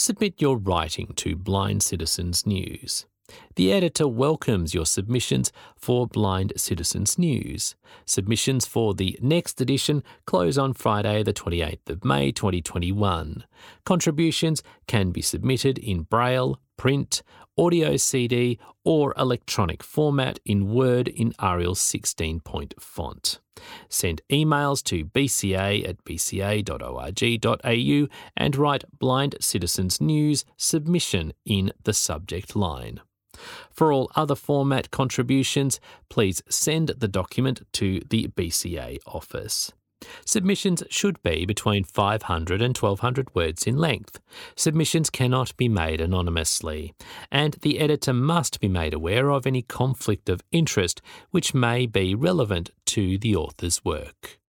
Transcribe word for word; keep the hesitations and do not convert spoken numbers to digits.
Submit your writing to Blind Citizens News. The editor welcomes your submissions for Blind Citizens News. Submissions for the next edition close on Friday the twenty-eighth of May twenty twenty-one. Contributions can be submitted in Braille, print, audio C D or electronic format in Word in Arial sixteen point font. Send emails to b c a at b c a dot org dot a u and write Blind Citizens News submission in the subject line. For all other format contributions, please send the document to the B C A office. Submissions should be between five hundred and twelve hundred words in length. Submissions cannot be made anonymously, and the editor must be made aware of any conflict of interest which may be relevant to the author's work.